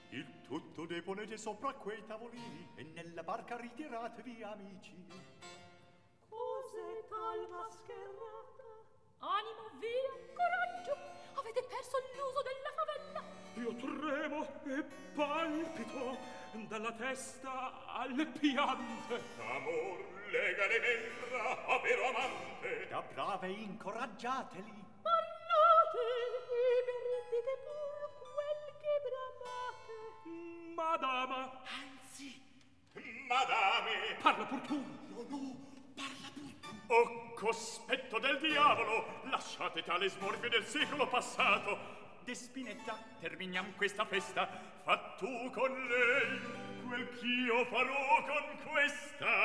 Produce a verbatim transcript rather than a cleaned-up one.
Il tutto deponete sopra quei tavolini e nella barca ritiratevi, amici. Cos'è tal mascherata? Animo, via, coraggio! Avete perso l'uso della favella! Io tremo e palpito dalla testa alle piante. Amor lega le membra a vero amante. Da brave incoraggiateli. Parlate, liberi, dite pur quel che bramate. Madama. Anzi, Madame. Parla pur tu. No, no, parla pur tu. Oh, cospetto del diavolo, lasciate tale smorfio del secolo passato. De Spinetta, terminiam questa festa. Fa tu con lei quel ch'io farò con questa.